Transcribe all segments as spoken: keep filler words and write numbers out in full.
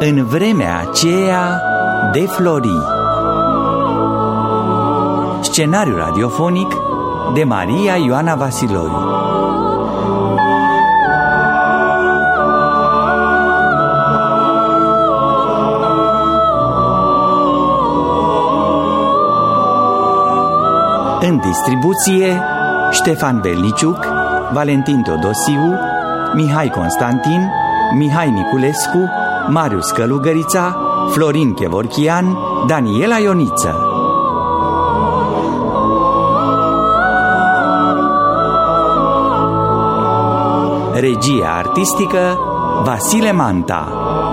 În vremea aceea de flori. Scenariu radiofonic de Maria Ioana Vasiloiu. În distribuție Ștefan Belniciuc, Valentin Todosiu, Mihai Constantin, Mihai Niculescu, Marius Călugărița, Florin Chevorchian, Daniela Ioniță. Regia artistică Vasile Manta.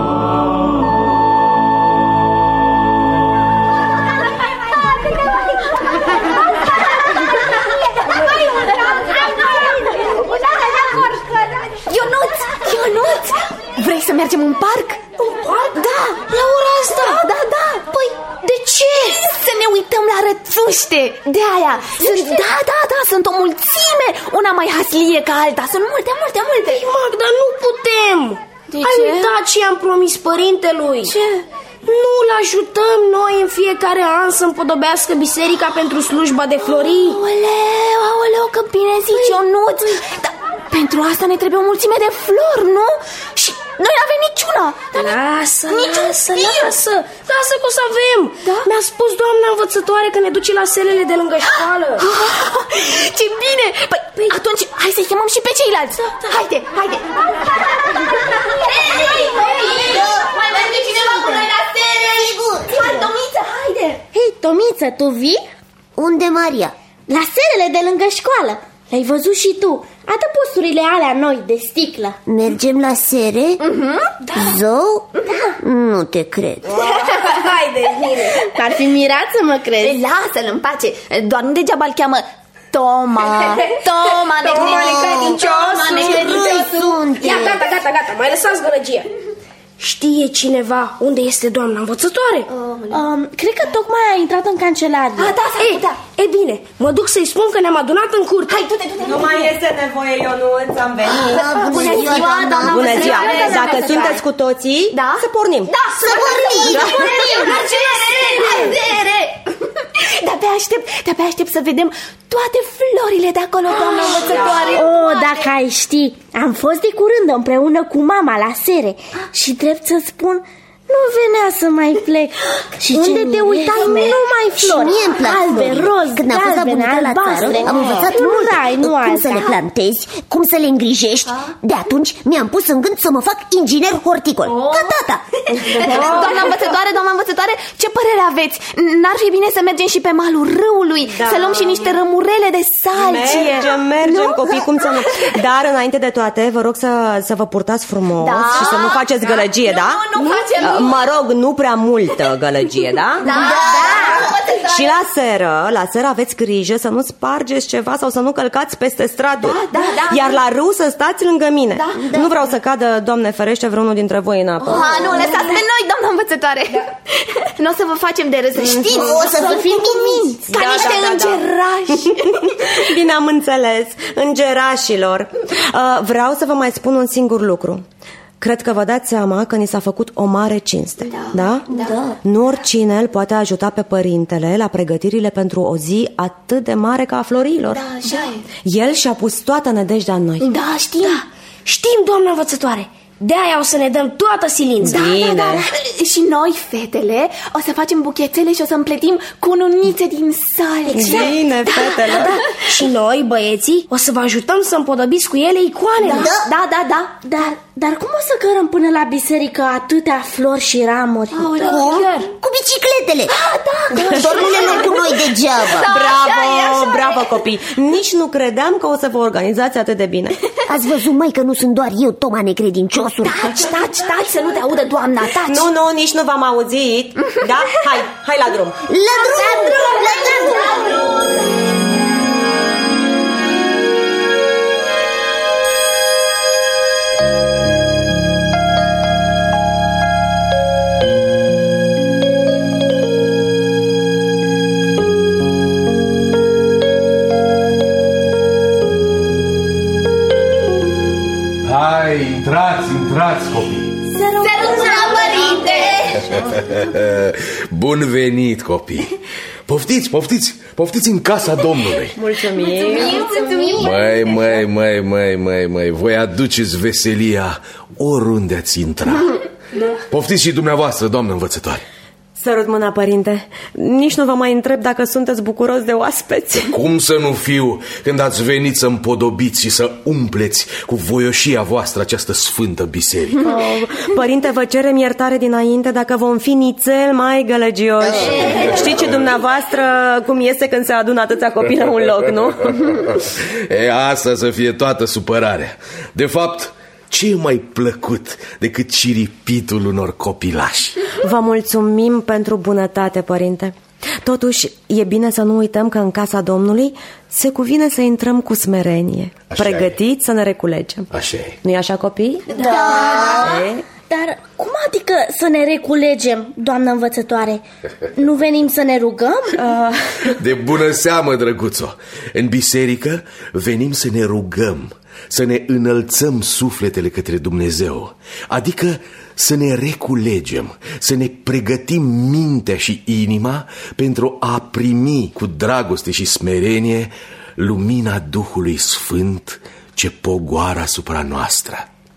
Ionuț, Ionuț, vrei să mergem în parc? În parc? Da, la ora asta? Da, da, da. Păi, de ce? Să ne uităm la rățuște. De aia sunt, da, da, da, sunt o mulțime. Una mai haslie ca alta. Sunt multe, multe, multe. Ei, Magda, nu putem. De Ai ce? uitat ce i-am promis părintelui? Ce? Nu-l ajutăm noi în fiecare an să împodobească biserica pentru slujba de flori? Aoleu, aoleu, că bine zici, Ionuț. Dar pentru asta ne trebuie o mulțime de flori, nu? Și noi n-avem niciuna. Lasă, Niciun lasă, fir. lasă Lasă că o să avem. Da? Mi-a spus doamna învățătoare că ne duce la selele de lângă școală. Ce bine! Păi, păi atunci hai să-i chemăm și pe ceilalți. Haide, haide. Mai merge cineva cu noi la sere? Sigur. Hai, Tomiță, haide. Hei, Tomiță, tu vii? Unde, Maria? La serele de lângă școală. L-ai văzut și tu. Adăposturile alea noi de sticlă. Mergem la sere? uh-huh. Da. Zău? Da. Nu te cred. Haide, bine. Ar fi mirat să mă crezi. Lasă-l în pace. Doar nu degeaba îl cheamă Toma. Toma, Toma necredinciosul. necredinciosul. Ia, gata, gata, gata, mai lăsați gălăgia. Știe cineva unde este doamna învățătoare? um, Cred că tocmai a intrat în cancelarie. Ah, da, Ei, da. e bine, mă duc să-i spun că ne-am adunat în curte. Hai, du-te, du-te. Nu mai este nevoie, Ionuț, am venit. Bună ziua, doamna Bună ziua, învățătoare. dacă sunteți cu toții, Da? să pornim. Da, să pornim. Da. Să pornim. La sere. De-abia aștept, de-abia aștept să vedem toate florile de acolo, doamna învățătoare. Oh, dacă ai ști, am fost de curând împreună cu mama la sere. Și drept să spun, nu venea să mai plec. Și unde te uitai, nu mai flori. Și mie îmi plac albe, florile. roz, Când am fost la galbene, bunica la țară, albastre. am învățat Nu mult rai, nu cum alta. să le plantezi, cum să le îngrijești. De atunci mi-am pus în gând să mă fac inginer horticol. Ca tata. Doamna învățătoare, doamna învățătoare, ce părere aveți? N-ar fi bine să mergem și pe malul râului, Da. să luăm și niște rămurele de salcie? Mergem, mergem, Nu? copii, cum să nu. Dar înainte de toate, vă rog să, să vă purtați frumos. Da. Și să nu faceți gălăgie, Nu, da? nu facem. Mă rog, nu prea multă gălăgie, da? Da, da. Și la seră, la seră aveți grijă să nu spargeți ceva sau să nu călcați peste straduri. Da, da, da. Iar la râu să stați lângă mine. Da, da. Nu vreau să cadă, Doamne ferește, vreunul dintre voi în apă. Ah, nu, lăsați pe noi, doamna învățătoare. Nu o să vă facem de râs, să știți. O să fim minți. Ca Da, niște da, da, da. îngerași. Bine am înțeles, îngerașilor. uh, Vreau să vă mai spun un singur lucru. Cred că vă dați seama că ni s-a făcut o mare cinste, da? Da? Da. Nu oricine îl poate ajuta pe părintele la pregătirile pentru o zi atât de mare ca a florilor. Da, așa e. El și-a pus toată nădejdea în noi. Da, știm. Da. Știm, doamna învățătoare. De-aia o să ne dăm toată silința. Bine. Da, da, da. Și noi, fetele, o să facem buchețele și o să împletim cununițe din salcie. Bine, fetele. Da. Și noi, băieții, o să vă ajutăm să împodăbiți cu ele icoanele. Da, da, da, da. Dar, dar cum o să cărăm până la biserică atâtea flori și ramuri? Aoleu, Cum? chiar. Cu bicicletele. Ah, da. Doar nu le luăm cu noi degeaba. Da. Bravo, așa e, așa e. bravo copii. Nici nu credeam că o să vă organizați atât de bine. Ați văzut, mai că nu sunt doar eu, Toma necredinciosul? Taci, taci, taci, să nu te audă doamna, taci. Nu, nu, nici nu v-am auzit. Da? Hai, hai la drum. La drum, la drum. Hai, intrați, intrați, copii. Sărut la părinte! Bun venit, copii. Poftiți, poftiți, poftiți în casa Domnului. Mulțumim. Măi, măi, măi, măi, măi, măi, voi aduceți veselia oriunde ați intra. Poftiți și dumneavoastră, doamnă învățătoare. Sărut mâna, părinte. Nici nu vă mai întreb dacă sunteți bucuros de oaspeți. Cum să nu fiu când ați venit să împodobiți și să umpleți cu voioșia voastră această sfântă biserică? Oh, părinte, vă cerem iertare dinainte dacă vom fi nițel mai gălăgioși. Știți și dumneavoastră cum este când se adună atâția copii la un loc, nu? E, asta să fie toată supărarea. De fapt, ce e mai plăcut decât ciripitul unor copilași? Vă mulțumim pentru bunătate, părinte. Totuși, e bine să nu uităm că în casa Domnului se cuvine să intrăm cu smerenie, așa pregătiți e. Să ne reculegem. Așa e. Nu-i așa, copii? Da. E? Dar cum adică să ne reculegem, doamnă învățătoare? Nu venim să ne rugăm? De bună seamă, drăguțo. În biserică venim să ne rugăm, să ne înălțăm sufletele către Dumnezeu, adică să ne reculegem, să ne pregătim mintea și inima pentru a primi cu dragoste și smerenie lumina Duhului Sfânt ce pogoară asupra noastră.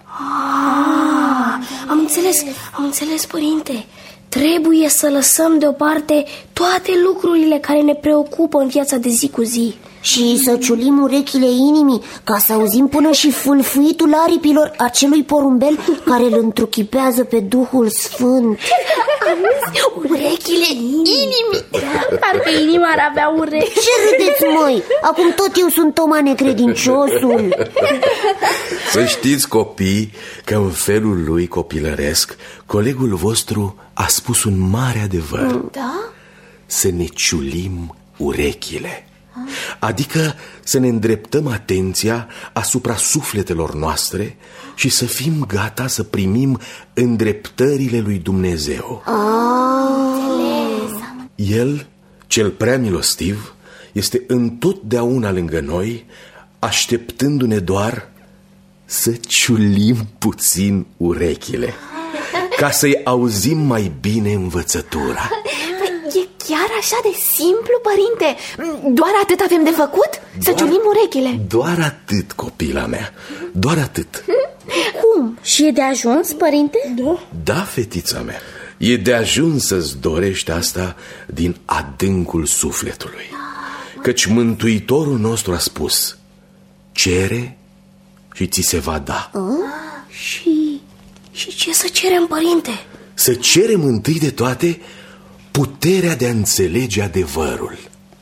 Ah, am înțeles, am înțeles, părinte. Trebuie să lăsăm deoparte toate lucrurile care ne preocupă în viața de zi cu zi. Și să ciulim urechile inimii ca să auzim până și fâlfâitul aripilor acelui porumbel care îl întruchipează pe Duhul Sfânt. Urechile inimii. Parcă inima ar avea urechi. Ce râdeți, măi? Acum tot eu sunt Toma necredinciosul. Să știți, copii, că în felul lui copilăresc colegul vostru a spus un mare adevăr. Da? Să ne ciulim urechile, adică să ne îndreptăm atenția asupra sufletelor noastre și să fim gata să primim îndreptările lui Dumnezeu. El, cel prea milostiv, este întotdeauna lângă noi, așteptându-ne doar să ciulim puțin urechile, ca să-i auzim mai bine învățătura. E chiar așa de simplu, părinte? Doar atât avem de făcut? Doar, să ciulim urechile? Doar atât, copila mea, doar atât. Cum? Și e de ajuns, părinte? Da, da, fetița mea. E de ajuns să-ți dorești asta din adâncul sufletului, căci Mântuitorul nostru a spus: cere și ți se va da. A? Și, și ce să cerem, părinte? Să cerem întâi de toate puterea de a înțelege adevărul.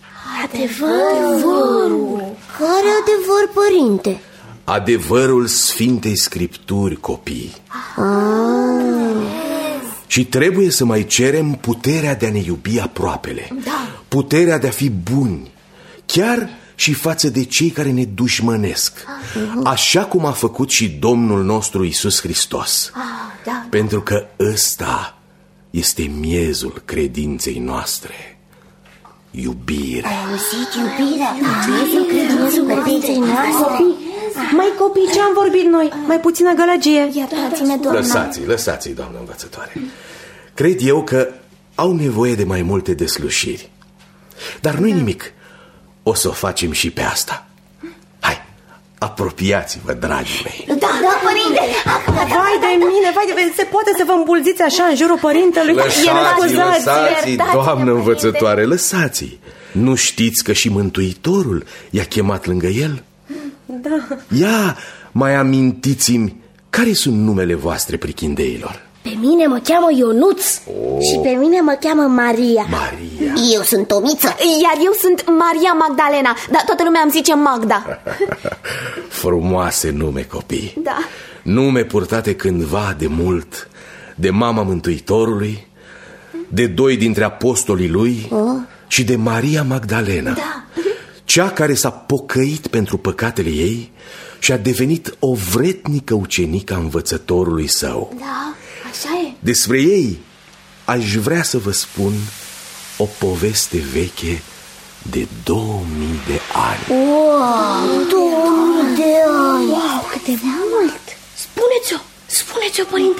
Adevărul? Care adevăr, părinte? Adevărul Sfintei Scripturi, copii. Ah. Și trebuie să mai cerem puterea de a ne iubi aproapele, da. Puterea de a fi buni, chiar și față de cei care ne dușmănesc, așa cum a făcut și Domnul nostru Iisus Hristos. Ah, da. Pentru că ăsta este miezul credinței noastre. Iubirea. Ai auzit, iubirea? Miezul credinței noastre. Mai copii, ce am vorbit noi? Mai puțină gălăgie. Iertați-ne, doamna. Lăsați-i, lăsați-i, doamnă învățătoare. Cred eu că au nevoie de mai multe deslușiri. Dar nu-i nimic. O să o facem și pe asta. Hai, apropiați-vă, dragii mei. Da, da, părinte. Vai de mine, vai de mine. Se poate să vă îmbulziți așa în jurul părintelui? Lăsați-i, lăsați-i, doamnă învățătoare, lăsați-i. Nu știți că și Mântuitorul i-a chemat lângă el? Da. Ia, mai amintiți-mi, care sunt numele voastre, prichindeilor? Pe mine mă cheamă Ionuț. Oh. Și pe mine mă cheamă Maria. Maria. Eu sunt Tomița. Iar eu sunt Maria Magdalena. Dar toată lumea îmi zice Magda. Frumoase nume, copii. Da. Nume purtate cândva de mult de mama Mântuitorului, de doi dintre apostolii lui, oh. și de Maria Magdalena, da. Cea care s-a pocăit pentru păcatele ei și a devenit o vretnică ucenică a învățătorului său. Da, așa e. Despre ei aș vrea să vă spun o poveste veche de două mii de ani. Wow, două mii de ani! Wow, cât de mult! Spuneți-o, spuneți-o, părinte.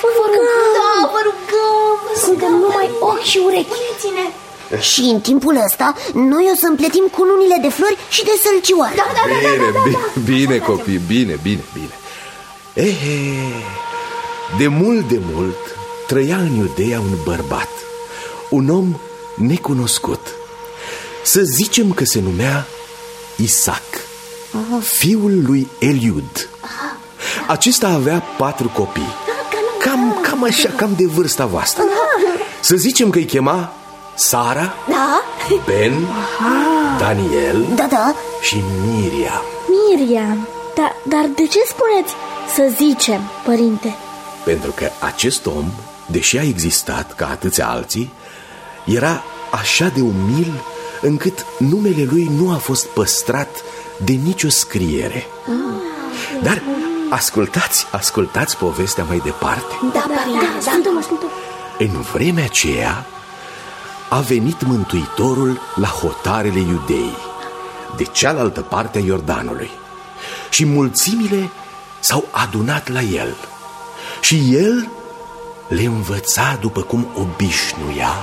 Vă rugăm! Da, vă rugăm! Suntem numai ochi și urechi. Și în timpul ăsta noi o să împletim cununile de flori și de sălcioare. Da, da, da, Bine, da, da, da, bine, da. bine, copii, bine, bine, bine. Ehe, de mult, de mult trăia în Iudeea un bărbat, un om necunoscut. Să zicem că se numea Isaac, fiul lui Eliud. Acesta avea patru copii, cam, cam așa, cam de vârsta voastră. Să zicem că îi chema Sara, Da? Ben, Daniel Da, da. și Miriam. Miriam, da, dar de ce spuneți să zicem, părinte? Pentru că acest om, deși a existat ca atâția alții, era așa de umil încât numele lui nu a fost păstrat de nicio scriere. Dar ascultați, ascultați povestea mai departe. Da, părinte, da. Ascultăm, ascultăm. În vremea aceea a venit Mântuitorul la hotarele Iudeii, de cealaltă parte a Iordanului, și mulțimile s-au adunat la el. Și el le învăța după cum obișnuia.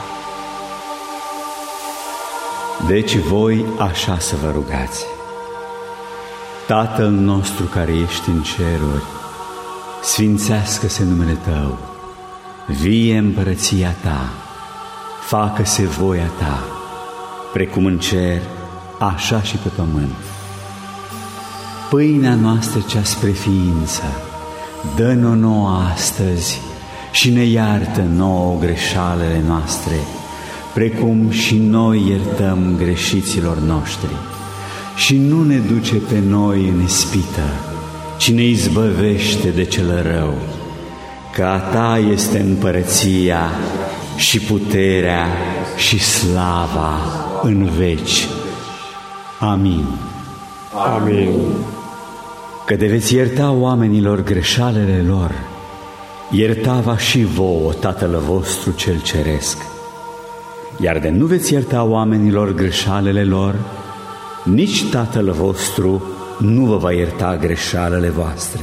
Deci voi așa să vă rugați: Tatăl nostru care ești în ceruri, sfințească-se numele Tău, vie împărăția Ta, facă-se voia Ta, precum în cer, așa și pe pământ. Pâinea noastră cea spre ființă, dă-ne-o nouă astăzi și ne iartă nouă greșalele noastre, precum și noi iertăm greșiților noștri. Și nu ne duce pe noi în ispită, ci ne izbăvește de cel rău, că a Ta este împărăția și puterea și slava în veci. Amin. Amin. Că de veți ierta oamenilor greșalele lor, ierta-va și vouă Tatăl vostru cel ceresc. Iar de nu veți ierta oamenilor greșalele lor, nici Tatăl vostru nu vă va ierta greșalele voastre.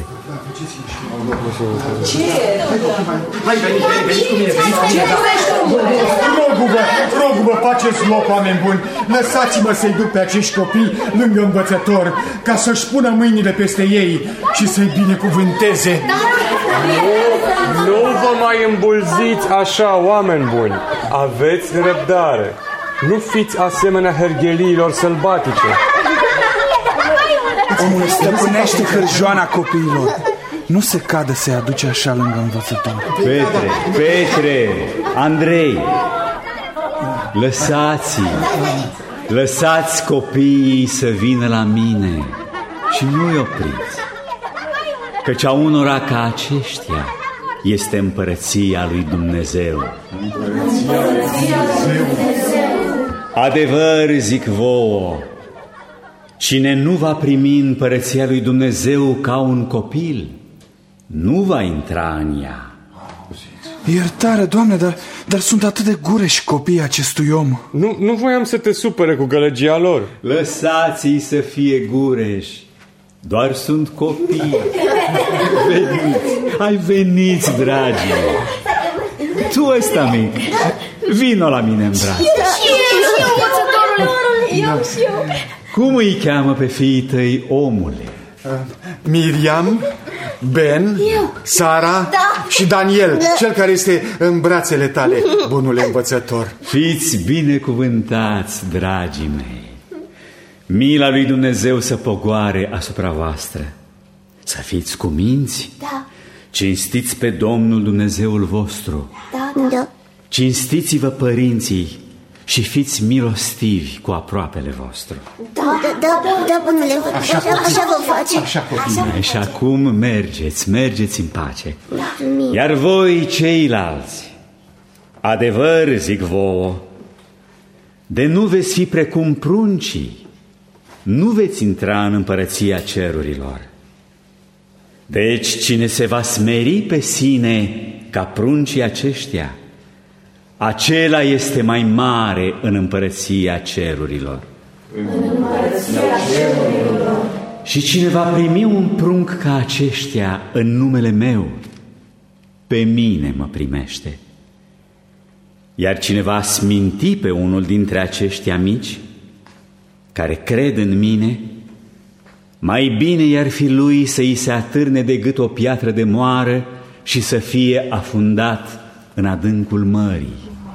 Rogu-vă, rogu-vă, faceți loc, oameni buni. Lăsați-mă să-i duc pe acești copii lângă învățător, ca să-și pună mâinile peste ei și să-i binecuvânteze. Nu vă mai îmbulziți așa, oameni buni. Aveți răbdare. Nu fiți asemenea hergheliilor sălbatice. Omul stăpânește hârjoana copiilor. Nu se cadă să-i aduce așa lângă învățător. Petre, Petre, Andrei, lăsați-i, lăsați copiii să vină la mine și nu-i opriți, căci a unora ca aceștia este împărăția lui Dumnezeu. Adevăr zic vouă, cine nu va primi împărăția lui Dumnezeu ca un copil, nu va intra în ea. Iertare, Doamne, dar, dar sunt atât de gureși copiii acestui om. Nu, nu voiam să te supere cu gălăgia lor. Lăsați-i să fie gureși, doar sunt copii. Veniți, ai veniți, dragii. Tu ăsta mic, vino la mine în braț. Eu și eu. Cum îi cheamă pe fiii tăi, omule? Uh, Miriam, Ben, eu. Sara, da. Și Daniel, da. Cel care este în brațele tale, bunule învățător. Fiți binecuvântați, dragii mei. Mila lui Dumnezeu să pogoare asupra voastră. Să fiți cuminți. Da. Cinstiți pe Domnul Dumnezeul vostru. Da, da. Da. Cinstiți-vă părinții și fiți milostivi cu aproapele vostru. Da, da, da, da, bunule, așa, așa, așa vă face. Așa, așa. Și acum mergeți, mergeți în pace. Da. Iar voi ceilalți, adevăr zic vouă, de nu veți fi precum pruncii, nu veți intra în împărăția cerurilor. Deci cine se va smeri pe sine ca pruncii aceștia, acela este mai mare în împărăția cerurilor. În împărăția cerurilor. Și cine va primi un prunc ca aceștia în numele meu, pe mine mă primește. Iar cine va sminti pe unul dintre acești amici, care cred în mine, mai bine i-ar fi lui să îi se atârne de gât o piatră de moară și să fie afundat în adâncul mării.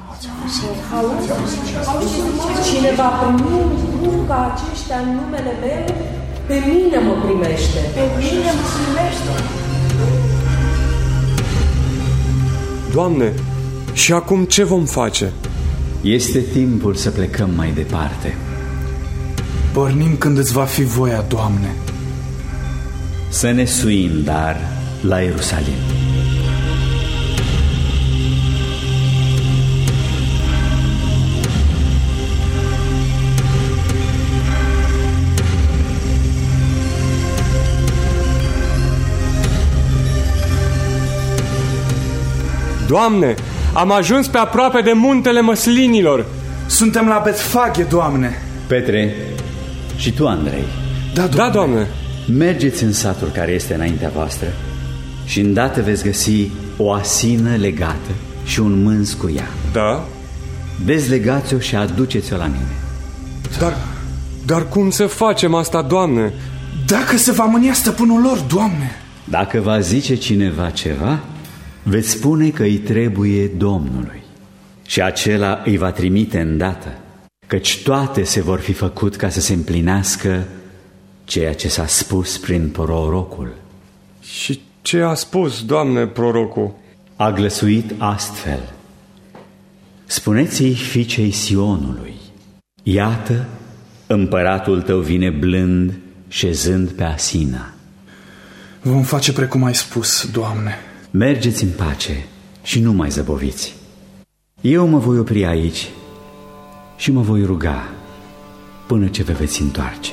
Cine va primi un cuvânt ca aceștia în numele meu, pe mine mă primește. Pe mine mă primește. Doamne, și acum ce vom face? Este timpul să plecăm mai departe. Pornim când îți va fi voia, Doamne. Să ne suim, dar, la Ierusalim. Doamne, am ajuns pe aproape de muntele Măslinilor. Suntem la Betfage, Doamne. Petre, și tu, Andrei. Da, Doamne. Da, Doamne. Mergeți în satul care este înaintea voastră și îndată veți găsi o asină legată și un mânz cu ea. Da? Dezlegați-o și aduceți-o la mine. Dar, dar cum să facem asta, Doamne? Dacă se va mânia stăpânul lor, Doamne. Dacă va zice cineva ceva, veți spune că îi trebuie Domnului și acela îi va trimite îndată, căci toate se vor fi făcut ca să se împlinească ceea ce s-a spus prin prorocul. Și ce a spus, Doamne, prorocul? A glăsuit astfel: spuneți-i fiicei Sionului, iată, împăratul tău vine blând, șezând pe asina. Vom face precum ai spus, Doamne. Mergeți în pace și nu mai zăboviți. Eu mă voi opri aici și mă voi ruga până ce vă veți întoarce.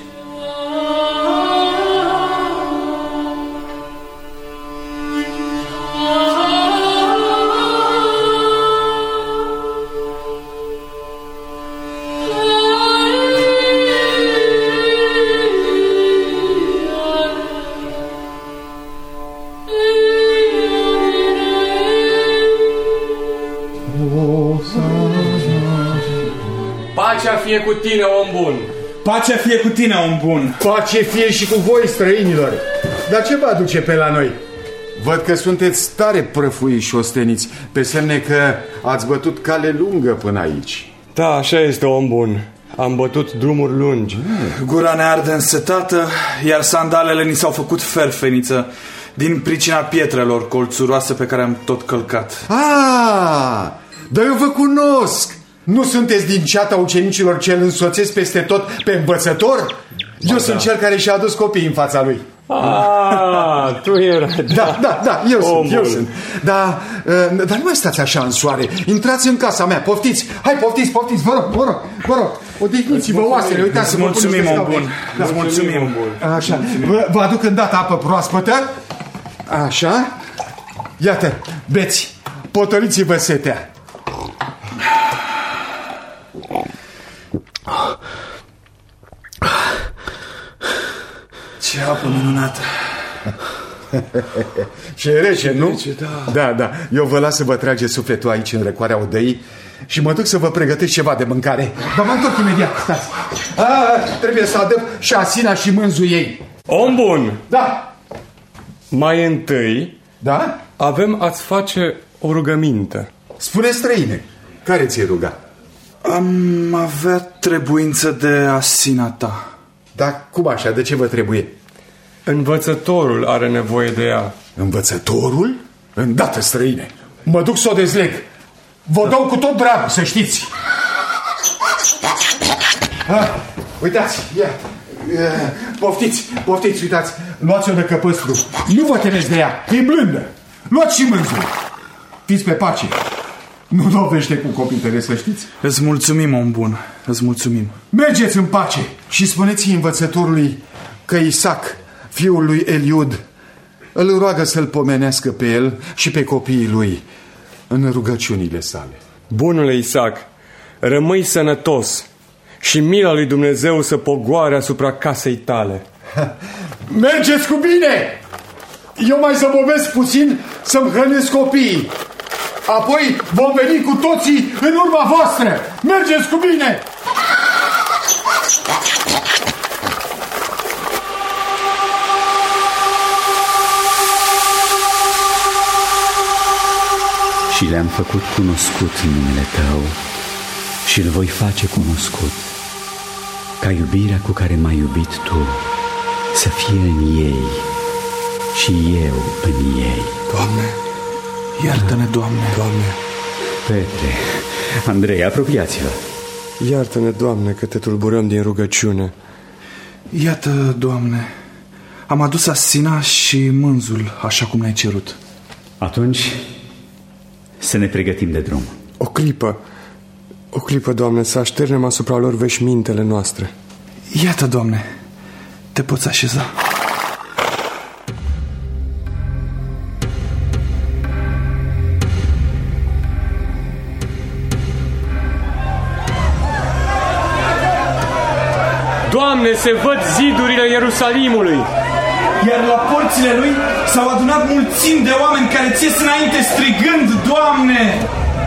Pacea fie cu tine, om bun. Pacea fie cu tine, om bun. Pace fie și cu voi, străinilor. Dar ce vă aduce pe la noi? Văd că sunteți tare prăfuiți și osteniți, pe semne că ați bătut cale lungă până aici. Da, așa este, om bun. Am bătut drumuri lungi. Gura ne arde însetată, iar sandalele ni s-au făcut ferfeniță din pricina pietrelor colțuroase pe care am tot călcat. Ah, dar eu vă cunosc. Nu sunteți din ceata ucenicilor ce îl însoțesc peste tot pe învățător? Eu da. sunt cel care și-a adus copiii în fața lui. Ah, tu erai. Da, da, da, eu Omul. sunt, eu sunt. Dar, uh, dar nu mai stați așa în soare. Intrați în casa mea, poftiți. Hai, poftiți, poftiți, vă rog, vă rog, vă rog. Odihniți-vă oasele, uitați să vă mulțumim, om bun. Da, Îți mulțumim, om bun. Așa, vă, vă aduc îndată apă proaspătă. Așa. Iată, beți, potoliți-vă setea. Ce apă minunată. Ce rece, nu? Rece, da. Da, da. Eu vă las să vă trage sufletul aici în răcoarea odăii și mă duc să vă pregătesc ceva de mâncare. Dar mă întorc imediat. Stați. A, trebuie să adăp și asina și mânzul ei. Om bun. Da. Mai întâi, da? Avem a-ți face o rugăminte. Spune, străine, care ți-e ruga? Am avea trebuință de asina ta. Dar cum așa? De ce vă trebuie? Învățătorul are nevoie de ea. Învățătorul? Îndată, străine. Mă duc să o dezleg. Vă dau cu tot dragul, să știți. Ah, uitați, ia. Poftiți, poftiți, uitați. Luați-o de căpăstru. Nu vă temeți de ea, e blândă. Luați și mânzul. Fiți pe pace. Nu dovește cu copitele, să știți. Îți mulțumim, om bun, îți mulțumim. Mergeți în pace și spuneți învățătorului că Isaac, fiul lui Eliud, îl roagă să-l pomenească pe el și pe copiii lui în rugăciunile sale. Bunule Isaac, rămâi sănătos și mila lui Dumnezeu să pogoare asupra casei tale. Mergeți cu bine! Eu mai zăbovesc puțin să-mi hrănesc copiii. Apoi vom veni cu toții în urma voastră. Mergeți cu bine! Și le-am făcut cunoscut numele Tău și îl voi face cunoscut, ca iubirea cu care m-ai iubit Tu să fie în ei și eu în ei. Doamne, iartă-ne, Doamne. Doamne. Petre, Andrei, apropiați-vă. Iartă-ne, Doamne, că te tulburăm din rugăciune. Iată, Doamne, am adus asina și mânzul, așa cum ne-ai cerut. Atunci, să ne pregătim de drum. O clipă, o clipă, Doamne, să așternem asupra lor veșmintele noastre. Iată, Doamne, te poți așeza. Doamne, se văd zidurile Ierusalimului. Iar la porțile lui s-au adunat mulțimi de oameni care ți ies înainte strigând, Doamne!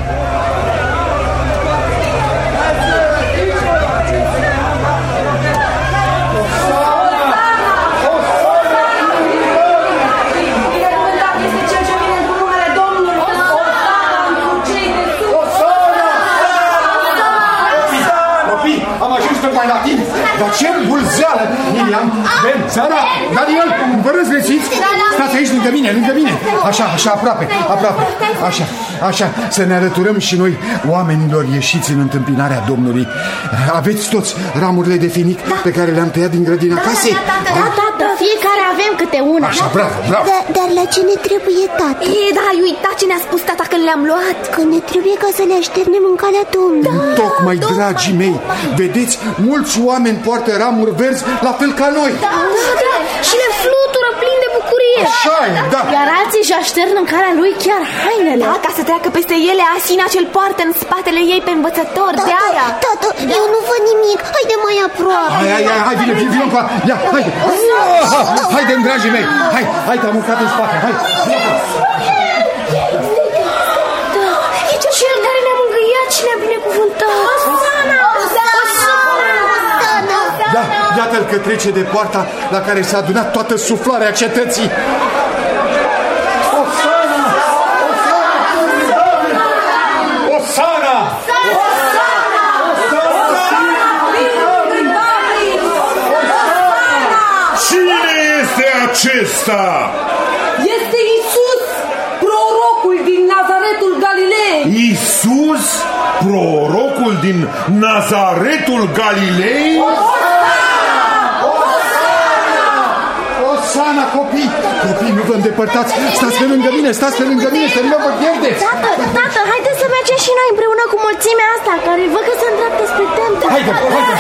Mai la timp, dar ce bulzeală! Miriam, Ben, Sara, Daniel, vă răzlețiți? Stați aici lângă mine, lângă mine. Așa, așa, aproape, aproape. Așa, așa, să ne alăturăm și noi oamenilor ieșiți în întâmpinarea Domnului. Aveți toți ramurile de finic da. pe care le-am tăiat din grădina da, casei? Da, da, da, da, da, fiecare avem câte una. Așa, bravo, bravo. Da, dar la ce ne trebuie, tată? E, da, ai uitat ce ne-a spus tata când le-am luat? Că ne trebuie ca să le așternem în calea Domnului. Da, tocmai, tocmai, dragii mei, vedeți, mulți oameni poartă ramuri verzi la fel ca noi. Da, da, da, și le flutură plin de bucurie. Așa e, da. Iar alții își aștern în calea lui chiar hainele. Da, ca să treacă peste ele asina ce-l poartă în spatele ei pe învățător, tată, de aia. Tată, eu nu văd nimic, haide mai aproape. Hai, hai, hai, hai, vine, vine, vine, ia, haide. Haide, dragii mei, hai, hai, te-am urcat în spate, hai. Cel care ne-a mângâiat și ne-a binecuvântat. Osana! Osana! Da, iată-l că trece de poarta la care s-a adunat toată suflarea cetății. Osana! Osana! Osana! Cine este acesta? Este Iisus, prorocul din Nazaretul Galilei. Iisus, prorocul din Nazaretul Galilei? Osana, copii! Copii, nu vă îndepărtați! Stați pe lângă mine, stați pe lângă mine, să nu vă pierdeți! Tată, tată, haideți să mergem și noi împreună cu mulțimea asta, care văd că se îndreaptă spre templu. Haide, haide!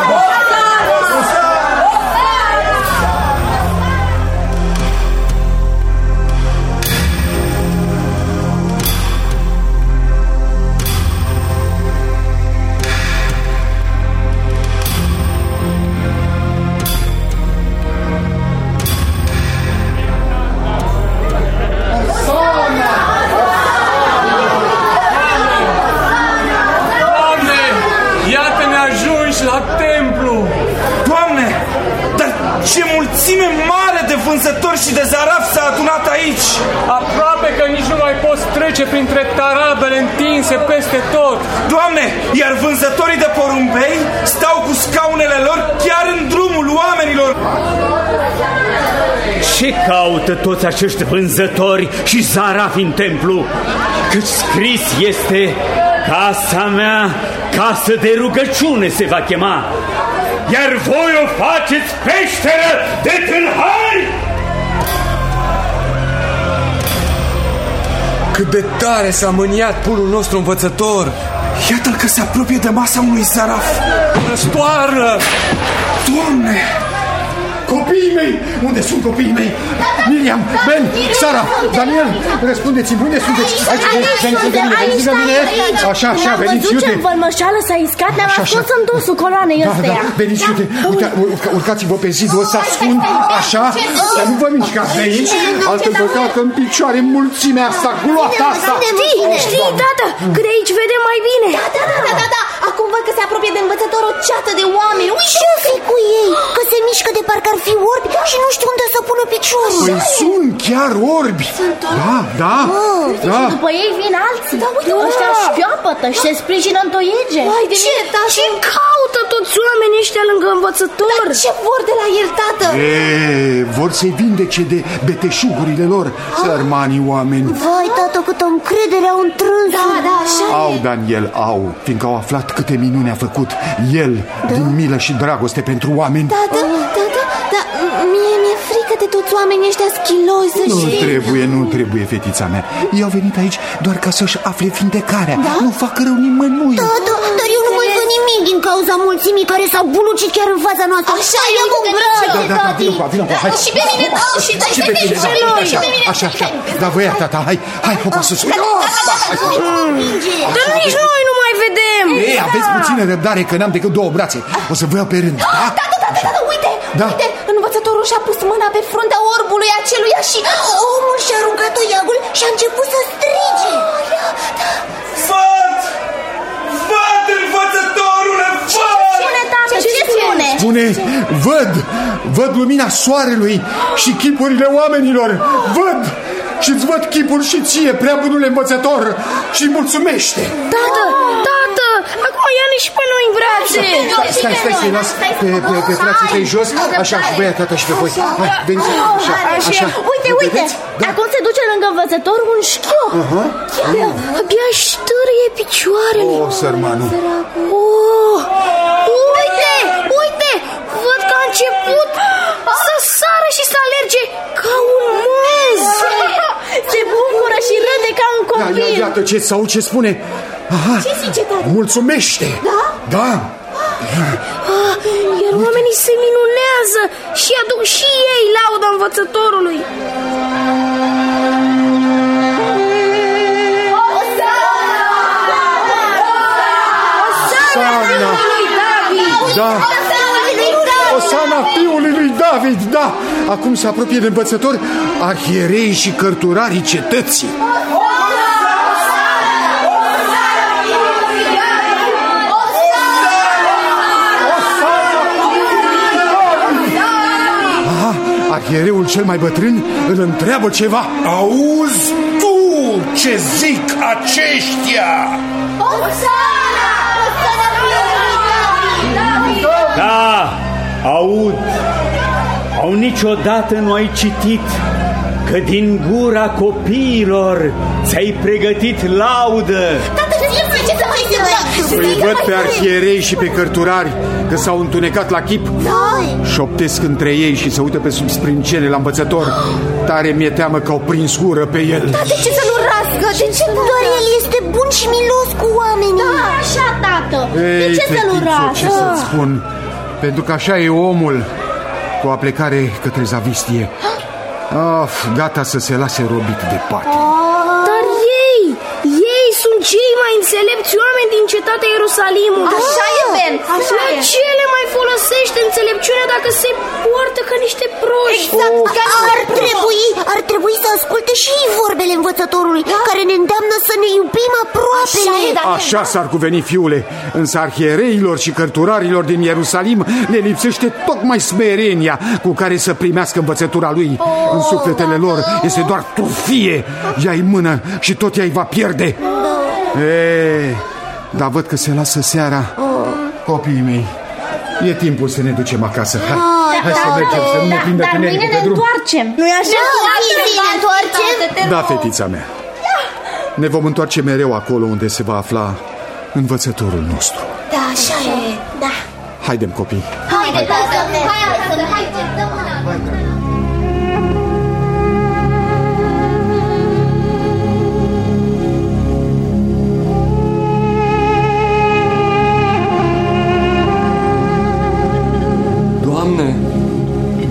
Ce mulțime mare de vânzători și de zarafi s-a adunat aici! Aproape că nici nu mai poți trece printre tarabele întinse peste tot. Doamne, iar vânzătorii de porumbei stau cu scaunele lor chiar în drumul oamenilor. Ce caută toți acești vânzători și zarafi în templu? Căci scris este: casa mea, casă de rugăciune se va chema, iar voi o faceți peșteră de tâlhari! Cât de tare s-a mâniat pulul nostru învățător! Iată-l că se apropie de masa unui zaraf. Răstoară! Doamne! Copii! copiii mei? Unde sunt copiii mei? Miriam, Ben, Sara, Daniel, răspundeți-mi, unde sunteți? Aici, veniți lângă mine, veniți lângă mine. Așa, așa, veniți, iute. Ne-am văzut ce vălmășeală s-a iscat, ne-am ascuns în dusul coloanei ăsteia. Da, da, veniți, iute, urcați-vă pe zidul ăsta ascund, așa, să nu vă mișcați de aici, altfel vă calcă în picioare mulțimea asta, gloata asta. Știi, știi, tată, că de aici vedem mai bine. Da, da, da, da, da, da. Acum văd că se apropie de învățător o ceată de oameni. Uite, ce-o fi cu ei? Că se mișcă de parcă ar fi orbi și nu știu unde să pună piciorul. Păi sunt chiar orbi. Da, da, da. Și după ei vin alții. Da, uite, ăștia șchioapătă și se sprijină în toiege. Ce, ce caută toți oamenii ăștia lângă învățător? Dar ce vor de la el, tată? E, vor să-i vindece de beteșugurile lor, sărmanii oameni. Vai, tată, câtă încredere au întrâns. Da, da, așa Au, Daniel, au, fiindcă au aflat câte minuni a făcut el, da? Din milă și dragoste pentru oameni. Da, da, da, da, da. Mie mi-e frică de toți oamenii ăștia schiloși, să Nu știi. trebuie, nu trebuie, fetița mea. Ei au venit aici doar ca să-și afle vindecarea. Da? Nu fac rău nimănui. Da, da, dar eu nu mai văd nimic din cauza mulțimii care s-au bulucit chiar în fața noastră. Așa, eu cu brațe, Da, da, da, vină cu, vină cu, hai. Și pe mine, da, și dai, Și pe tine, da, așa, așa, așa. Da, voi, tata, hai, hai, hopa sus. Dar nici noi nu mai vedem. Ei, aveți puțină răbdare că n-am decât două brațe. O să vă iau pe rând, da? Da, da, da, da, da, uite, Da. uite, învățătorul și-a pus mâna pe fruntea orbului aceluia și omul și-a aruncat toiagul și a început să strige. Văd! Văd, învățătorule, văd! Spune, tată, ce spune? Spune, văd, văd lumina soarelui și chipurile oamenilor. Văd și-ți văd chipul și ție, prea bunule învățător, și mulțumește. Tată, tată, acum ia-ne și pe noi în brațe. Stai, stai, stai, să-i las pe, pe, pe frații tăi jos. Așa, și băia tata și pe voi. Hai, veniți, așa, așa. Uite, uite, acum se duce lângă învățător un șchiop. Abia ștârie picioarele. O, sărmanul. Oh, uite, uite, văd că a început să sară și să alerge ca un măz. Se bucură și râde ca un Da, copil. ia, iată ce sau ce spune. Aha, ce zice, tată? mulțumește. Da? Da. Ah, iar oamenii se minunează și aduc și ei lauda învățătorului. Osana! Da! Osana fiului lui David, da! Acum se apropie de învățători arhierei și cărturarii cetății. Aha, arhiereul cel mai bătrân îl întreabă ceva. Auzi tu ce zic aceștia? Da, aud. Au niciodată nu ai citit că din gura copiilor ți-ai pregătit laudă. Tată, ce să mai se Îi văd pe arhierei și pe cărturari că s-au întunecat la chip. Șoptesc între ei și se uită pe sub sprincene la învățător. Tare mi-e teamă că au prins ură pe el. Da, de ce să nu rască? De ce nu? Doar el este bun și milos cu oamenii. Da, așa, tată. De Ei, ce să nu fetițo, ce rască? să-ți spun? Pentru că așa e omul, cu o plecare către zavistie. Of, gata să se lase robit de pate. Dar ei, ei sunt cei mai înțelepți oameni din cetatea Ierusalimului. Așa e, Ben, așa La e. ce le mai folosește înțelepciunea dacă se poartă ca niște proști? Exact, ca Ar trebui, ar trebui să asculte și vorbele învățătorului, care ne îndeamnă să ne iubim aproapele. Așa s-ar cuveni, fiule, însă arhiereilor și cărturarilor din Ierusalim le lipsește tocmai smerenia cu care să primească învățătura lui. În sufletele lor este doar turfie. Ia-i mână și tot ea-i va pierde. E, dar văd că se lasă seara. Copiii mei, e timpul să ne ducem acasă. Hai, hai să mergem, să nu ne prindă Dar mâine tinerii ne pe drum. întoarcem. Nu-i așa? Ne întoarcem? Da, fetița mea. Ne vom întoarce mereu acolo unde se va afla învățătorul nostru. Da, așa e. Da. Haidem, copii. Haide, tată, haide, haide, dă mâna.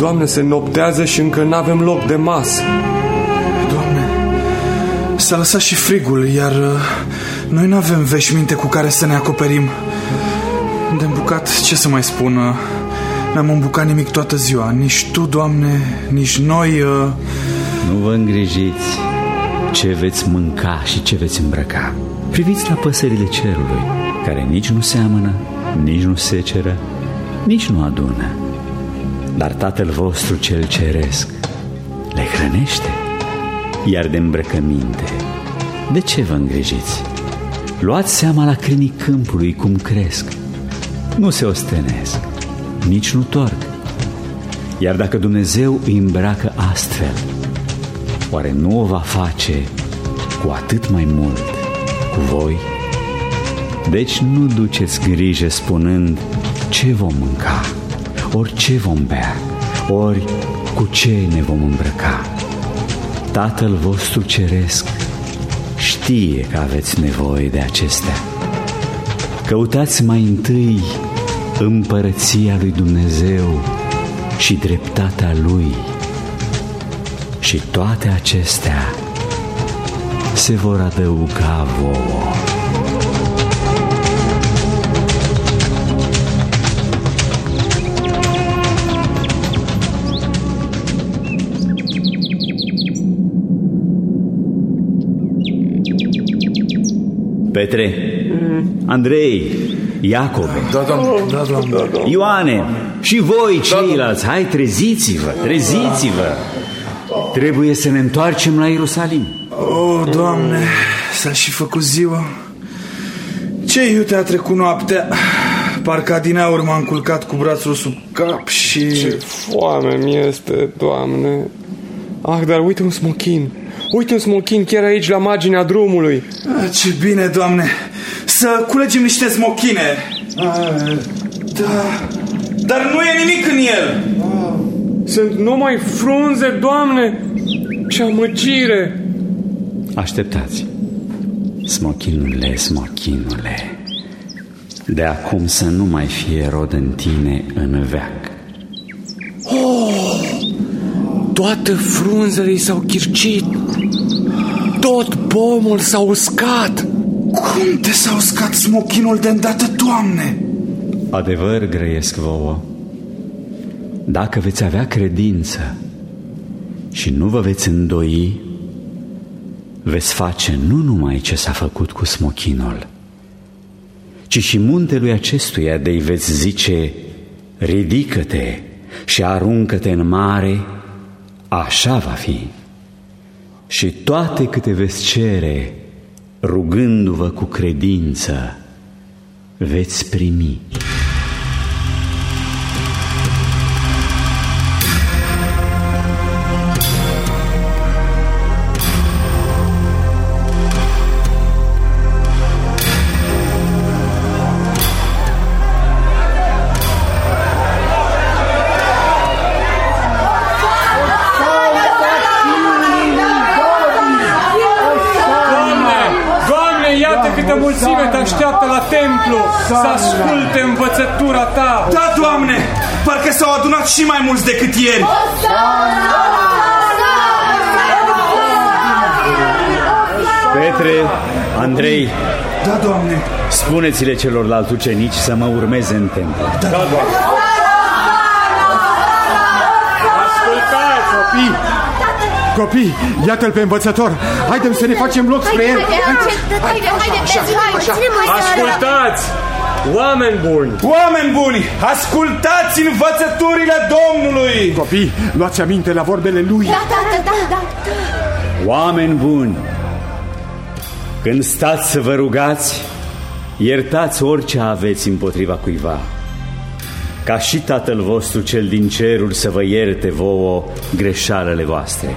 Doamne, se noptează și încă n-avem loc de masă. Doamne, s-a lăsat și frigul, iar noi n-avem veșminte cu care să ne acoperim. De îmbucat, ce să mai spun, n-am îmbucat nimic toată ziua. Nici Tu, Doamne, nici noi. Nu vă îngrijiți ce veți mânca și ce veți îmbrăca. Priviți la păsările cerului, care nici nu seamănă, nici nu seceră, nici nu adună. Dar Tatăl vostru cel ceresc le hrănește. Iar de îmbrăcăminte, de ce vă îngrijiți? Luați seama la crinii câmpului cum cresc. Nu se ostenesc, nici nu torc. Iar dacă Dumnezeu îi îmbracă astfel, oare nu o va face cu atât mai mult cu voi? Deci nu duceți grijă spunând ce vom mânca, ori ce vom bea, ori cu ce ne vom îmbrăca. Tatăl vostru ceresc știe că aveți nevoie de acestea. Căutați mai întâi împărăția lui Dumnezeu și dreptatea Lui, și toate acestea se vor adăuga vouă. Petre, Andrei, Iacobe, da, doamne, da, doamne. Ioane și voi ceilalți, hai, treziți-vă, treziți-vă. Trebuie să ne întoarcem la Ierusalim. O, Doamne, s-a și făcut ziua. Ce iute a trecut noaptea. Parcă adineauri m-am culcat cu brațul sub cap și... Ce foame mi este, Doamne. Ah, dar uite un smochin. Uite un smochin chiar aici, la marginea drumului. Ce bine, Doamne. Să culegem niște smochine. Da, dar nu e nimic în el. Sunt numai frunze, Doamne. Ce amăgire. Așteptați. Smochinule, smochinule, de acum să nu mai fie rod în tine în veac. Oh, toate frunzele s-au chircit. Tot pomul s-a uscat. Cum te s-a uscat smochinul de îndată, Doamne? Adevăr grăiesc vouă. Dacă veți avea credință și nu vă veți îndoi, veți face nu numai ce s-a făcut cu smochinul, ci și muntelui acestuia de-i veți zice: ridică-te și aruncă-te în mare, așa va fi. Și toate câte veți cere, rugându-vă cu credință, veți primi. Câtă mulțime te așteaptă la templu să asculte învățătura ta. Da, Doamne, parcă s-au adunat și mai mulți decât ieri. Petre, Andrei, da, Doamne, spuneți-le celorlalți ucenici să mă urmeze în templu. Da, Doamne. Ascultați, copii! Copii, iată-l pe învățător. Haidem să ne facem loc spre el. Ascultați, oameni buni! Oameni buni, ascultați învățăturile Domnului! Copii, luați aminte la vorbele lui. Da, da, da, da. Oameni buni, când stați să vă rugați, iertați orice aveți împotriva cuiva, ca și Tatăl vostru cel din ceruri să vă ierte vouă greșalele voastre.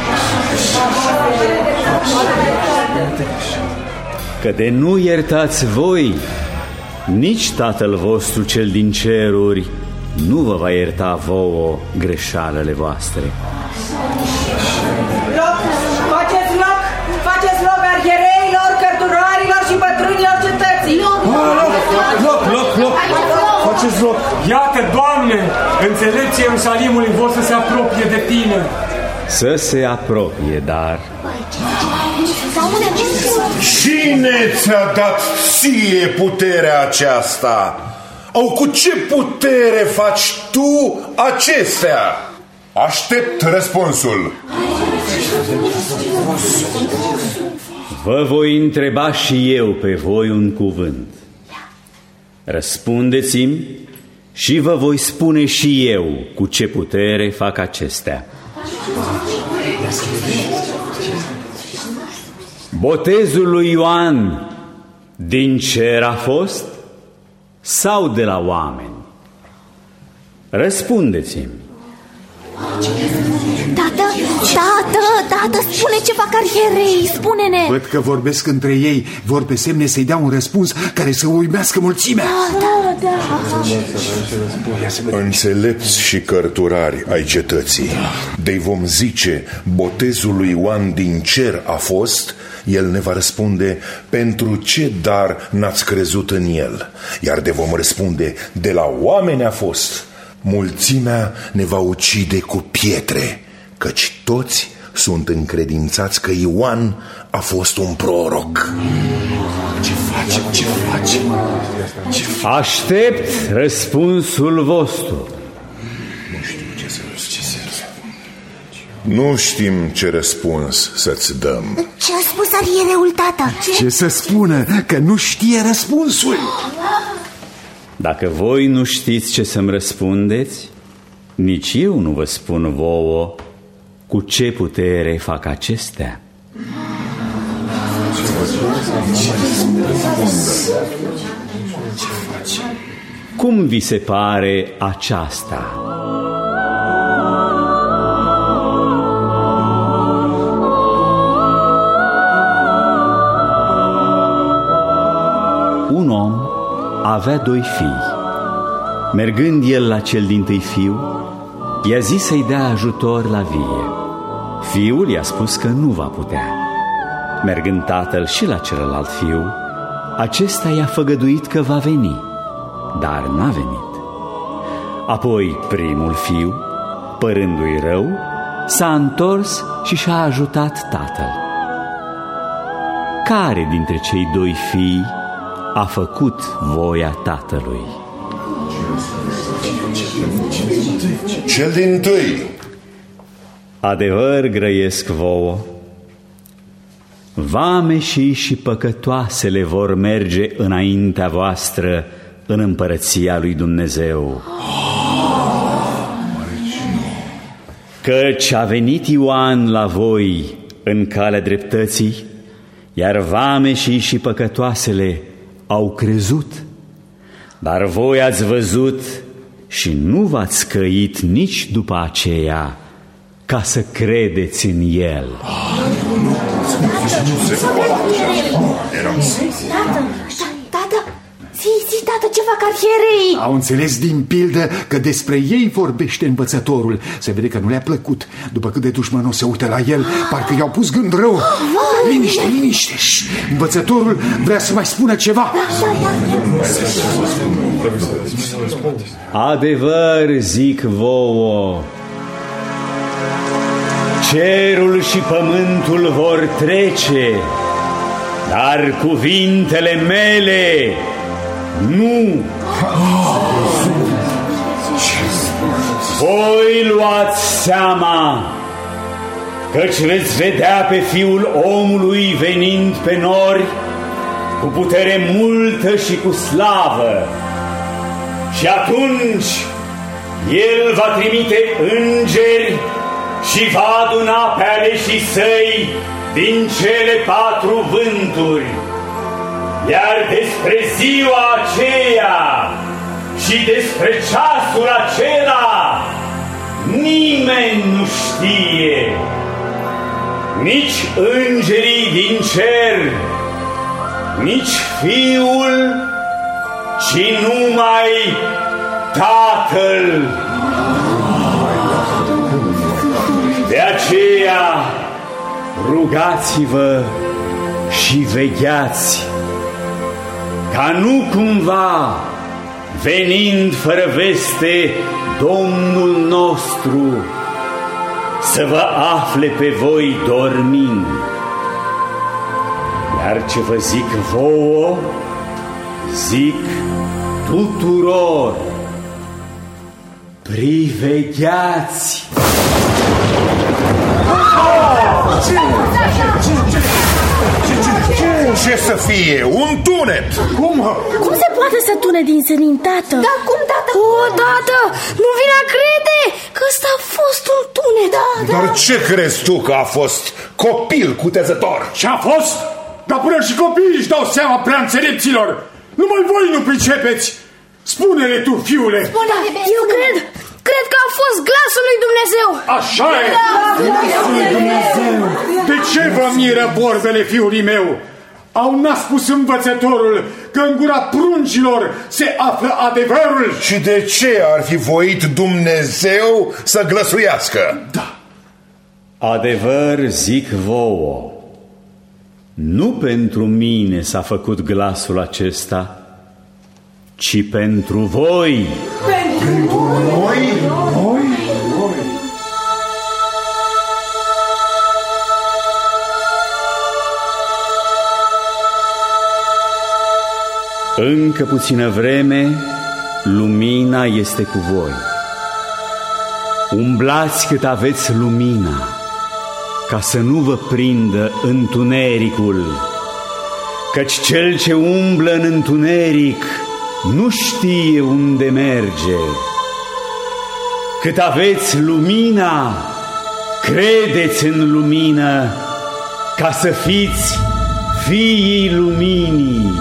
Că de nu iertați voi, nici Tatăl vostru cel din ceruri nu vă va ierta vouă greșalele voastre. Loc, faceți loc, faceți loc arhiereilor, cărturarilor și bătrânilor cetății. Loc, loc, loc, loc, faceți loc. Iată, Doamne, înțelepții Ierusalimului vor să se apropie de Tine. Să se apropie, dar... Cine ți-a dat ție puterea aceasta? Au cu ce putere faci tu acestea? Aștept răspunsul. Vă voi întreba și eu pe voi un cuvânt. Răspundeți-mi și vă voi spune și eu cu ce putere fac acestea. Botezul lui Ioan din cer a fost sau de la oameni? Răspundeți-mi. Tată, tată, tată, spune ce fac arhierei, spune-ne. Văd că vorbesc între ei, vor pe semne să-i dea un răspuns care să uimească mulțimea. Da, da, da. Înțelepți și cărturari ai cetății, de-i vom zice, botezul lui Ioan din cer a fost, el ne va răspunde, pentru ce dar n-ați crezut în el? Iar de vom răspunde, de la oameni a fost, mulțimea ne va ucide cu pietre, căci toți sunt încredințați că Ioan a fost un proroc. Ce facem, ce facem? Ce facem? Aștept răspunsul vostru. Nu știu ce să Nu știm ce răspuns să-ți dăm. Ce a spus arhiereul, tată? Ce? ce să spună? Că nu știe răspunsul. Dacă voi nu știți ce să-mi răspundeți, nici eu nu vă spun vouă cu ce putere fac acestea. Cum vi se pare aceasta? Un om avea doi fii. Mergând el la cel dintâi fiu, i-a zis să-i dea ajutor la vie. Fiul i-a spus că nu va putea. Mergând tatăl și la celălalt fiu, acesta i-a făgăduit că va veni, dar n-a venit. Apoi primul fiu, părându-i rău, s-a întors și și-a ajutat tatăl. Care dintre cei doi fii a făcut voia tatălui? Cel dintâi. Adevăr grăiesc vouă, vameșii și păcătoasele vor merge înaintea voastră în împărăția lui Dumnezeu. Căci a venit Ioan la voi în calea dreptății, iar vameșii și păcătoasele au crezut, dar voi ați văzut și nu v-ați căit nici după aceea ca să credeți în el. Tată, tată, zi, zi, tată, ce fac arhierei? Au înțeles din pildă că despre ei vorbește învățătorul. Se vede că nu le-a plăcut. După cât de dușmănos se uită la el, parcă i-au pus gând rău. Liniște, liniște. Învățătorul vrea să mai spună ceva. Adevăr zic vouă, cerul și pământul vor trece, dar cuvintele mele nu. Voi luați seama, căci veți vedea pe Fiul omului venind pe nori cu putere multă și cu slavă. Și atunci El va trimite îngeri și va aduna pe aleșii săi din cele patru vânturi. Iar despre ziua aceea și despre ceasul acela nimeni nu știe, nici îngerii din cer, nici Fiul, ci numai Tatăl. De aceea rugați-vă și vegheați, ca nu cumva venind fără veste Domnul nostru, să vă afle pe voi dormind. Iar ce vă zic vouă, zic tuturor: privegheați! Ce să fie? Un tunet! Cum? Cum se poate să tune din senin, tată? Da, cum, tată? O, tată, nu vine a crede că ăsta a fost un tunet. Da, da. Dar ce crezi tu că a fost? Copil cutezător? Ce-a fost? Dar până și copiii își dau seama, prea înțelepților. Numai voi nu pricepeți. Spune-le tu, fiule. Spune-le, Eu cred, cred că a fost glasul lui Dumnezeu. Așa e. Glasul lui Dumnezeu. De ce vă miră vorbele, fiului meu? Au n-a spus învățătorul că în gura pruncilor se află adevărul? Și de ce ar fi voit Dumnezeu să glăsuiască? Da. Adevăr zic vouă, nu pentru mine s-a făcut glasul acesta, ci pentru voi. Pentru noi? Noi? Încă puțină vreme, lumina este cu voi. Umblați cât aveți lumina, ca să nu vă prindă întunericul, căci cel ce umblă în întuneric nu știe unde merge. Cât aveți lumina, credeți în lumină, ca să fiți fiii luminii.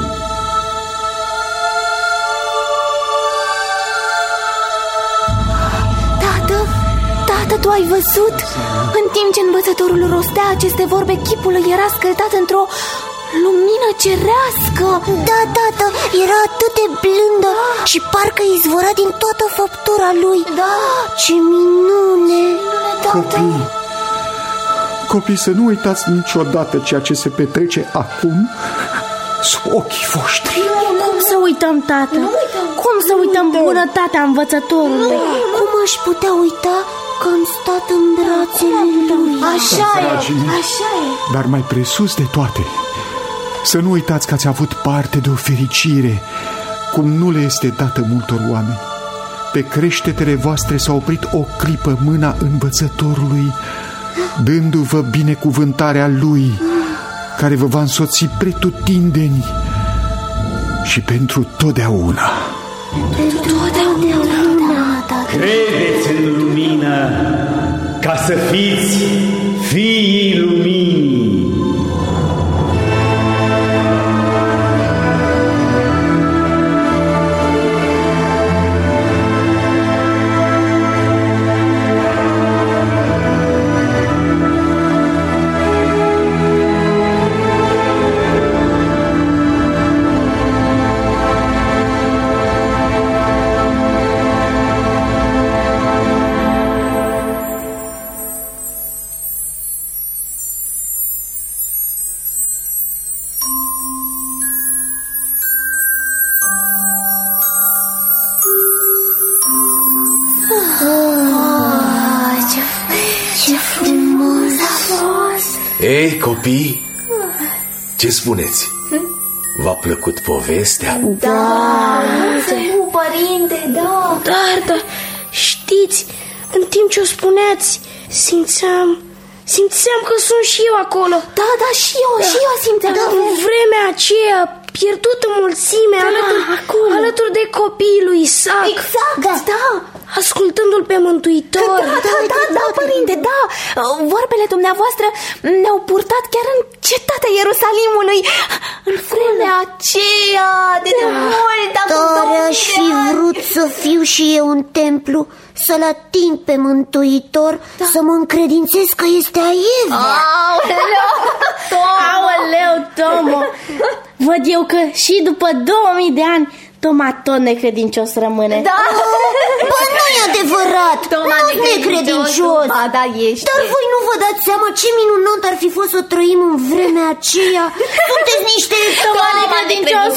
Tu ai văzut? În timp ce învățătorul rostea aceste vorbe, chipul îi era scăldat într-o lumină cerească. Da, tată, era atât de blândă și parcă izvora din toată făptura lui. Da. Ce minune! Copii, copii, să nu uitați niciodată ceea ce se petrece acum sub ochii voștri. Cum să uităm, tată? Cum să uităm bunătatea învățătorului? Cum aș putea uita că am stat în brațele lui? Așa e, mei, așa e. Dar mai presus de toate, să nu uitați că ați avut parte de o fericire cum nu le este dată multor oameni. Pe creștetele voastre s-a oprit o clipă mâna învățătorului, dându-vă binecuvântarea lui, care vă va însoți pretutindeni și pentru totdeauna. Pentru totdeauna, tată. Credeți în lumină, ca să fiți fiii luminii. Ei, copii, ce spuneți? V-a plăcut povestea? Da, mulțumim, părinte, da. Dar, dar, știți, în timp ce o spuneați, simțeam, simțeam că sunt și eu acolo. Da, da, și eu, da. și eu simțeam. Da, în vremea aceea, pierdut în mulțime, da, alături, alături de copiii lui Isaac. Exact, da. da. Ascultându-l pe Mântuitor. Da, da, da, da, părinte, da. Vorbele dumneavoastră ne-au purtat chiar în cetatea Ierusalimului. În vremea aceea de da. demult. Dar aș fi vrut să fiu și eu în templu, să-l ating pe Mântuitor, da. să mă încredințez că este a Evea. Aoleu, Tomo. Aoleu, Tomo. Văd eu că și după două mii de ani Toma tot necredincios rămâne. Da. Bă, nu e adevărat. Toma necredincios. Ba da, ești. Dar voi nu vă dați seama ce minunat ar fi fost să trăim în vremea aceea? Sunteți niște Toma necredincios.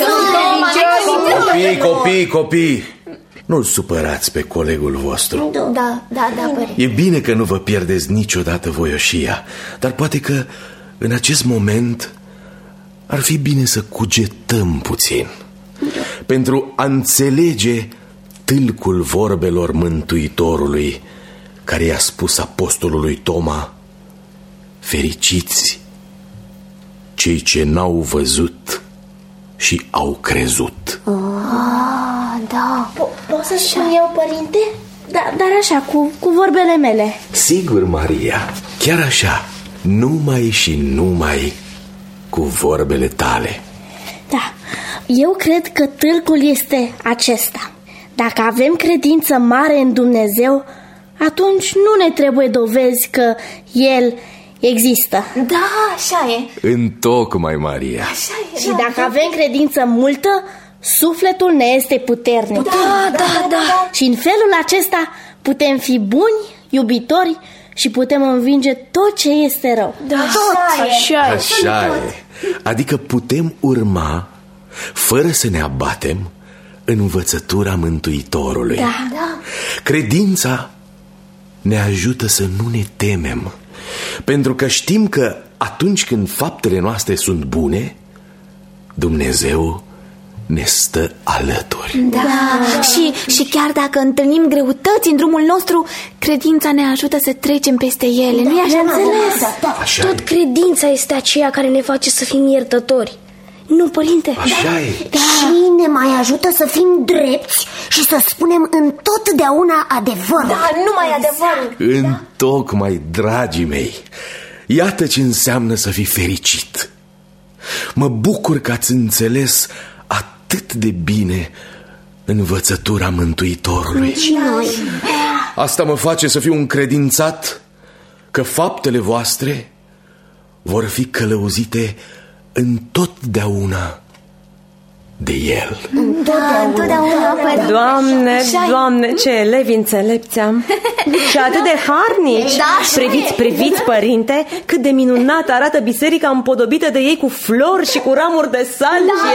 Copii, copii, copii, nu-l supărați pe colegul vostru. Da, da, da, da, părinte. E bine că nu vă pierdeți niciodată voioșia, dar poate că în acest moment ar fi bine să cugetăm puțin pentru a înțelege tâlcul vorbelor Mântuitorului, care i-a spus apostolului Toma: fericiți cei ce n-au văzut și au crezut. Ah, da. Poți să spun eu, părinte? Da, dar așa, cu, cu vorbele mele. Sigur, Maria, chiar așa, numai și numai cu vorbele tale. Da, eu cred că tâlcul este acesta: dacă avem credință mare în Dumnezeu, atunci nu ne trebuie dovezi că El există. Da, așa e. Întocmai, Maria. Așa e. Și dacă avem credință multă, sufletul ne este puternic. Da, da, da. Și în felul acesta putem fi buni, iubitori și putem învinge tot ce este rău. Da, așa e. Așa, așa e. Adică putem urma, fără să ne abatem, învățătura Mântuitorului. Da, da. Credința ne ajută să nu ne temem, pentru că știm că atunci când faptele noastre sunt bune, Dumnezeu ne stă alături. Da, da. Și, și chiar dacă întâlnim greutăți în drumul nostru, credința ne ajută să trecem peste ele. Da, nu-i așa? înțeles? Da, da. Așa Tot e. credința este aceea care ne face să fim iertători. Nu, părinte? Așa e. Da. Și ne mai ajută să fim drepți și să spunem întotdeauna adevărul. Da, numai adevărul. Întocmai, dragii mei, iată ce înseamnă să fii fericit. Mă bucur că ați înțeles atât de bine învățătura Mântuitorului. Și noi. Asta mă face să fiu încredințat că faptele voastre vor fi călăuzite întotdeauna de El. Da, întotdeauna, părinte. Doamne, Doamne, ce elevi înțelepți am. Și atât de harnici. Da, Priviți, priviți, părinte, cât de minunat arată biserica împodobită de ei cu flori și cu ramuri de salvie.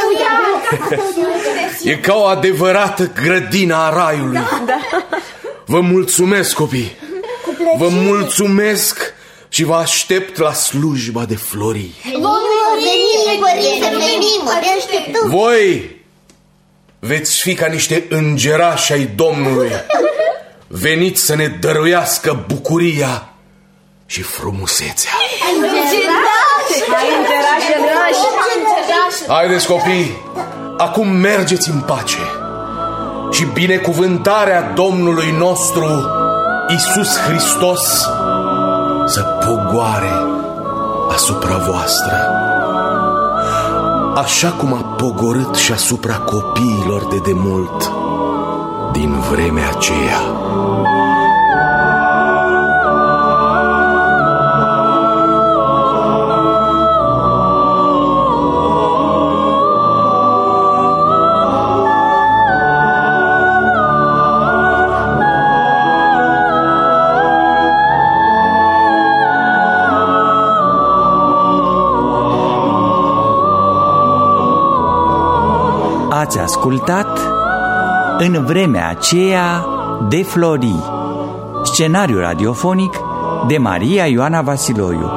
E ca o adevărată grădină a raiului. Da. Vă mulțumesc, copii. Vă mulțumesc și vă aștept la slujba de florii. Venim, părinte, venim, te așteptăm. Voi veți fi ca niște îngerași ai Domnului. Veniți să ne dăruiască bucuria și frumusețea. Haideți, copii, acum mergeți în pace și binecuvântarea Domnului nostru Iisus Hristos să pogoare asupra voastră, așa cum a pogorât și asupra copiilor de demult din vremea aceea. Ați ascultat În vremea aceea de Florii, scenariu radiofonic de Maria Ioana Vasiloiu.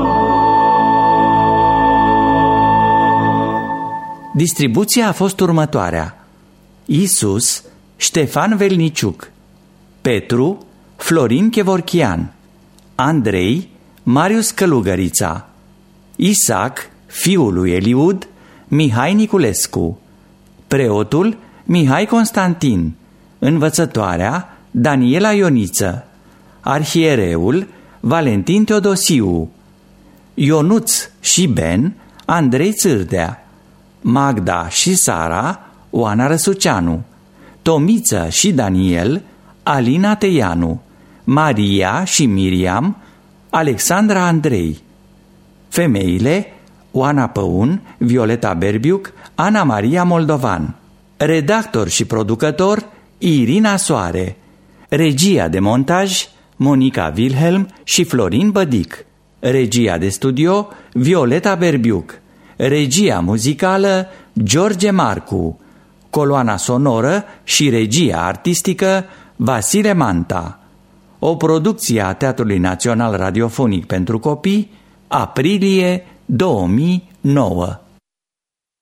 Distribuția a fost următoarea: Iisus, Ștefan Velniciuc; Petru, Florin Chevorchian; Andrei, Marius Călugărița; Isaac, fiul lui Eliud, Mihai Niculescu; preotul, Mihai Constantin; învățătoarea, Daniela Ioniță; arhiereul, Valentin Teodosiu; Ionuț și Ben, Andrei Țârdea; Magda și Sara, Oana Răsuceanu; Tomiță și Daniel, Alina Teianu; Maria și Miriam, Alexandra Andrei; femeile, Oana Păun, Violeta Berbiuc, Ana Maria Moldovan; redactor și producător, Irina Soare; Regia de montaj Monica Wilhelm și Florin Bădic. Regia de studio Violeta Berbiuc. Regia muzicală George Marcu. Coloana sonoră și regia artistică Vasile Manta. O producție a Teatrului Național Radiofonic pentru Copii, aprilie două mii nouă.